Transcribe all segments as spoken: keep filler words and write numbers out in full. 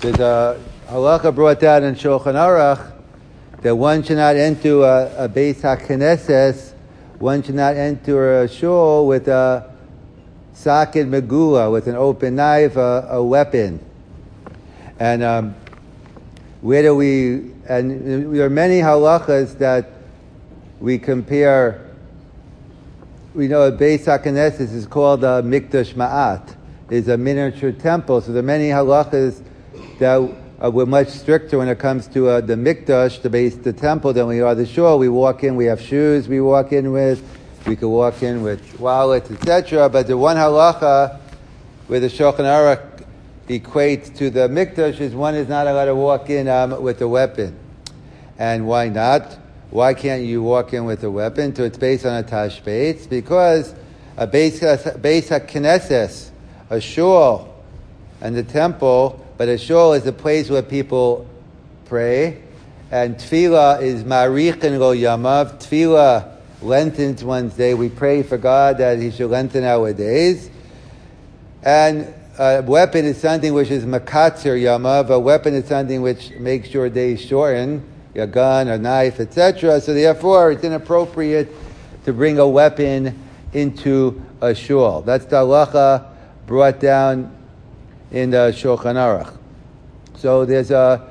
There's a halacha brought down in Shulchan Aruch that one should not enter a, a Beis HaKnesses, one should not enter a shul with a socket megula, with an open knife, a, a weapon. And um, where do we, and there are many halachas that we compare. We know a Beis HaKnesses is called a Mikdash Ma'at. It's a miniature temple, so there are many halachas that uh, we're much stricter when it comes to uh, the Mikdash, the base, the temple, than we are the shul. We walk in, we have shoes we walk in with, we could walk in with wallets, et cetera. But the one halacha where the Shulchan Aruch equates to the Mikdash is one is not allowed to walk in um, with a weapon. And why not? Why can't you walk in with a weapon? So it's based on a tashbetz, because a Beis HaKnesses, a shul, and the temple, but a shul is a place where people pray, and tefillah is marichin lo yamav. Tefillah lengthens one's day. We pray for God that He should lengthen our days. And a weapon is something which is makatzer yamav. A weapon is something which makes your day shorten, a gun, a knife, et cetera. So therefore, it's inappropriate to bring a weapon into a shul. That's the halacha brought down in the Shulchan Aruch. So there's a,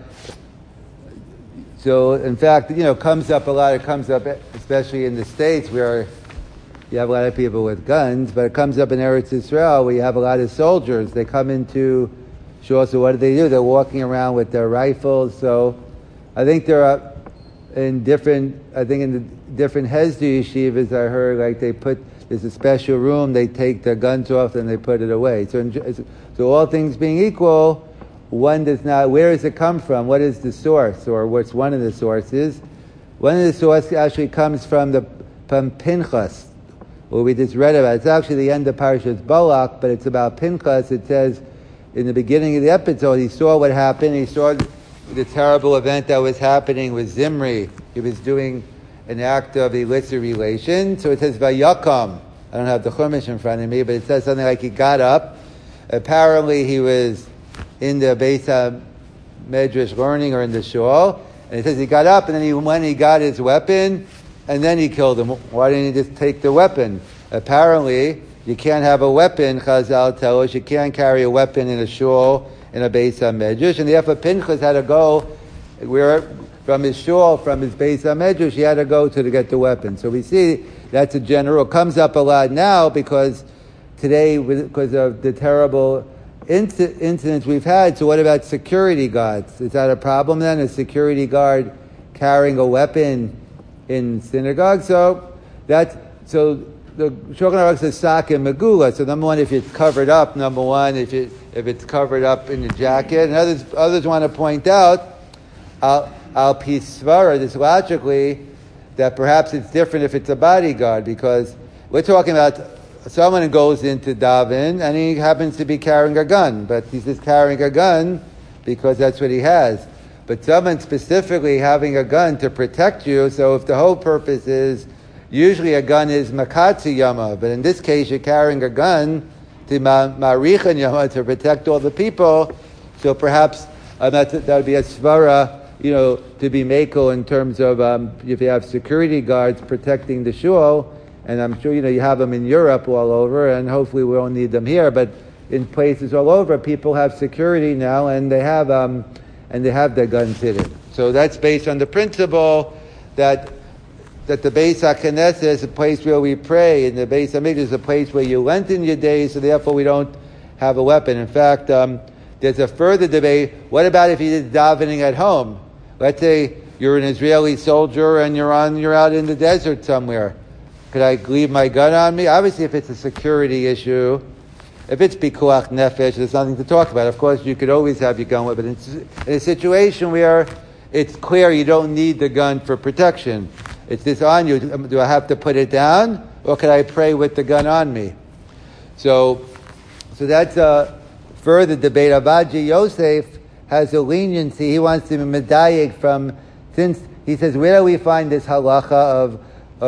so in fact, you know, comes up a lot, it comes up especially in the States where you have a lot of people with guns, but it comes up in Eretz Yisrael where you have a lot of soldiers. They come into shul, so what do they do? They're walking around with their rifles. So I think there are, in different, I think in the different Hesder yeshivas I heard, like they put, there's a special room, they take their guns off and they put it away. So, in, so all things being equal, one does not, where does it come from? What is the source? Or what's one of the sources? One of the sources actually comes from the from Pinchas, what we just read about. It's actually the end of Parashas Balak, but it's about Pinchas. It says, in the beginning of the episode, he saw what happened, he saw the terrible event that was happening with Zimri. He was doing an act of illicit relation. So it says Vayakam. I don't have the Chumash in front of me, but it says something like he got up. Apparently he was in the Beis HaMedrash learning or in the shul. And it says he got up and then he went and he got his weapon and then he killed him. Why didn't he just take the weapon? Apparently you can't have a weapon, Chazal tell us. You can't carry a weapon in a shul, in a Beis HaMedrash, and therefore Pinchas had to go where from his shul, from his Beis HaMedrash, he had to go to, to get the weapon. So we see that's a general, comes up a lot now because today, because of the terrible inc- incidents we've had. So what about security guards? Is that a problem then? A security guard carrying a weapon in synagogue? So that's, so the Shulchan Aruch says sak and megula. So number one, if it's covered up, number one, if it if it's covered up in the jacket, and others others want to point out al al pi svara, this logically, that perhaps it's different if it's a bodyguard, because we're talking about someone who goes into daven and he happens to be carrying a gun, but he's just carrying a gun because that's what he has. But someone specifically having a gun to protect you, so if the whole purpose is, usually a gun is makatzi yama, but in this case you're carrying a gun to marichin yama, to protect all the people, so perhaps um, that would be a svara, you know, to be mako in terms of um, if you have security guards protecting the shul, and I'm sure, you know, you have them in Europe all over, and hopefully we won't need them here, but in places all over, people have security now, and they have um, and they have their guns hidden. So that's based on the principle that that the Beis HaKnesses is a place where we pray, and the Beis HaMikdash is a place where you lengthen your days, so therefore we don't have a weapon. In fact, um, there's a further debate. What about if you did davening at home? Let's say you're an Israeli soldier and you're on, you're out in the desert somewhere. Could I leave my gun on me? Obviously, if it's a security issue, if it's pikuach nefesh, there's nothing to talk about. Of course, you could always have your gun with it. But in a situation where it's clear you don't need the gun for protection, it's this on you. Do I have to put it down, or can I pray with the gun on me? So, so that's a further debate. Avaji Yosef has a leniency. He wants to be medayik from, since he says, where do we find this halacha of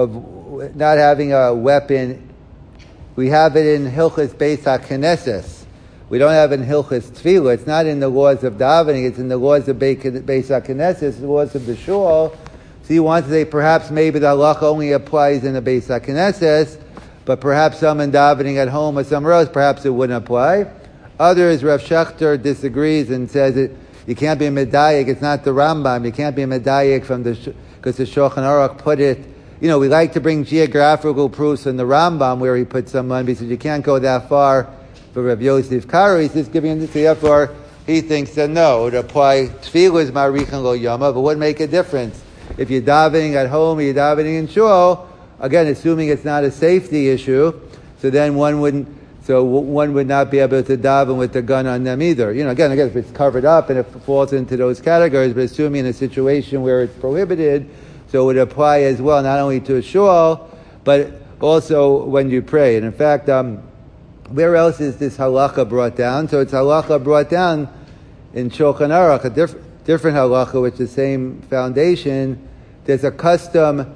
of not having a weapon? We have it in Hilchos Beis HaKnesses. we don't have in Hilchas Tefillah. It's not in the laws of davening. It's in the laws of Beis HaKnesses, the laws of the shul. So you want to say perhaps maybe the halacha only applies in the Beis HaKnesses, but perhaps some in davening at home or somewhere else, perhaps it wouldn't apply. Others, Rav Shechter disagrees and says it, you can't be a medayik. It's not the Rambam. You can't be a medayik from the because the Shulchan Aruch put it. You know, we like to bring geographical proofs in the Rambam where he put someone because you can't go that far. For Rav Yosef Karo, he's just giving this. Therefore, he thinks that no, it would apply. Tefillah is marichan lo yama, but would make a difference if you're davening at home or you're davening in shul. Again, assuming it's not a safety issue, so then one wouldn't. So one would not be able to daven with the gun on them either. You know, again, again, if it's covered up and it falls into those categories, but assuming in a situation where it's prohibited, so it would apply as well, not only to a shul, but also when you pray. And in fact, um, where else is this halacha brought down? So it's halacha brought down in Shulchan Aruch, a diff- different halacha with the same foundation. There's a custom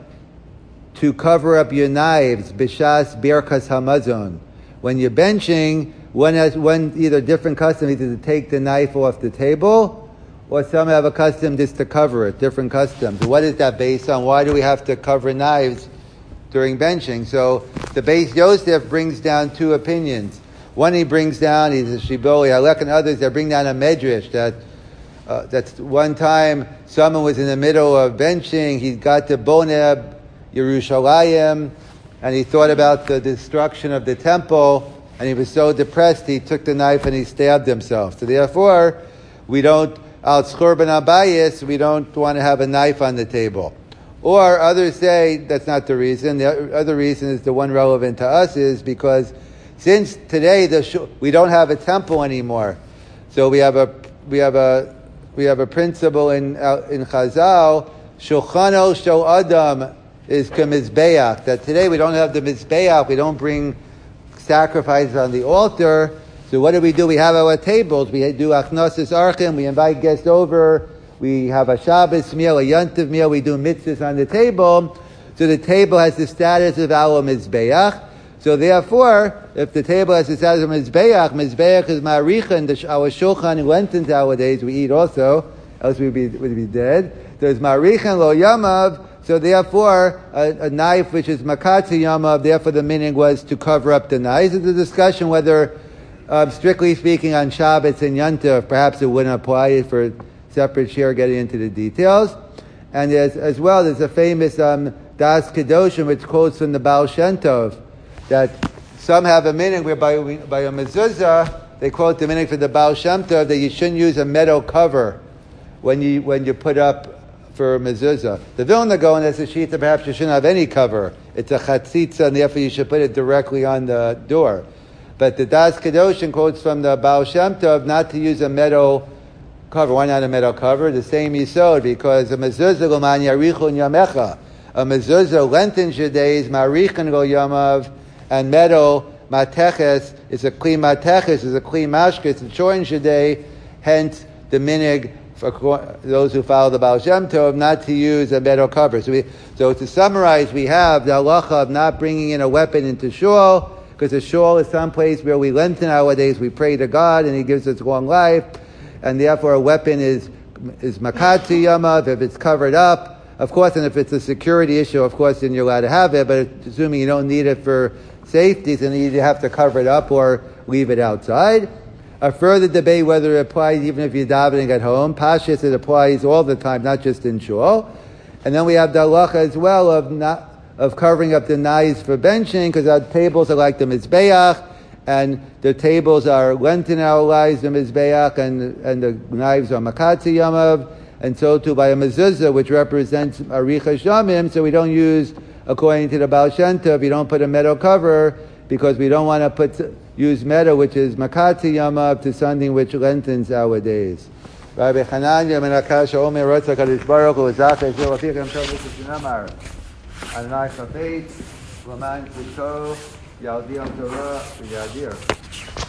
to cover up your knives, b'shas birkas hamazon. When you're benching, one has one either different custom, either to take the knife off the table, or some have a custom just to cover it, different customs. What is that based on? Why do we have to cover knives during benching? So the Beis Yosef brings down two opinions. One he brings down, he's a Shiboli Halek, and others that bring down a medrash that uh, that's one time someone was in the middle of benching, he got to Boneb, Yerushalayim, and he thought about the destruction of the temple, and he was so depressed, he took the knife and he stabbed himself. So therefore, we don't, al tzchurban abayis, we don't want to have a knife on the table. Or others say that's not the reason. The other reason is the one relevant to us is because since today the sh- we don't have a temple anymore, so we have a we have a we have a principle in uh, in Chazal, shulchano shel adam is k'mizbeach, that today we don't have the mizbeach, we don't bring sacrifices on the altar. So what do we do? We have our tables. We do achnosis archim. We invite guests over. We have a Shabbos meal, a Yontiv meal. We do mitzvahs on the table. So the table has the status of our mizbeach. So therefore, if the table has the status of mizbeach, mizbeach is marichan, our shulchan in Lenten nowadays we eat also, else we'd be, we'd be dead. There's marichan lo yamav. So therefore, a, a knife which is makatzi yamav, therefore the meaning was to cover up the knives. It's a discussion whether, um, strictly speaking, on Shabbos and Yontif, perhaps it wouldn't apply for separate share getting into the details. And there's, as well, there's a famous um, Das Kedoshim, which quotes from the Baal Shem Tov, that some have a meaning whereby by a mezuzah, they quote the meaning for the Baal Shem Tov that you shouldn't use a metal cover when you when you put up for mezuzah. The Vilna Gaon has a shita, perhaps you shouldn't have any cover. It's a chatzitza, and therefore you should put it directly on the door. But the Das Kedoshim quotes from the Baal Shem Tov not to use a metal cover. Why not a metal cover? The same yisod, because a mezuzah l'man yarichun yamecha. A mezuzah lengthens your days, marichan go yamav, and metal mateches is a clean mateches, is a clean mashkes, it shortens your day. Hence the minig for those who follow the Baal Shem Tov not to use a metal cover. So, we, so to summarize, we have the halacha of not bringing in a weapon into shul, because a shul is some place where we lengthen our days, we pray to God, and He gives us long life, and therefore a weapon is is makatzi yamav if it's covered up. Of course, and if it's a security issue, of course, then you're allowed to have it, but assuming you don't need it for safety, then you either have to cover it up or leave it outside. A further debate whether it applies even if you're davening at home. Pashas, it applies all the time, not just in shul. And then we have the halacha as well of not of covering up the knives for benching, because our tables are like the mizbeach, and the tables are lengthen our lives, the mizbeach, and and the knives are makatzi yamav, and so too by a mezuzah, which represents aricha shamim. So we don't use, according to the Baal Shem Tov, you don't put a metal cover, because we don't want to put use metal, which is makatzi yamav, to something which lengthens our days. Rabbi Hananya ben Akash Omer Rotza Kadosh Baruch Hu Zachar Shel Afichem Tov V'Shinamar Adonai Chafetz Laman Kuto Yaldi Al Torah V'Yadir.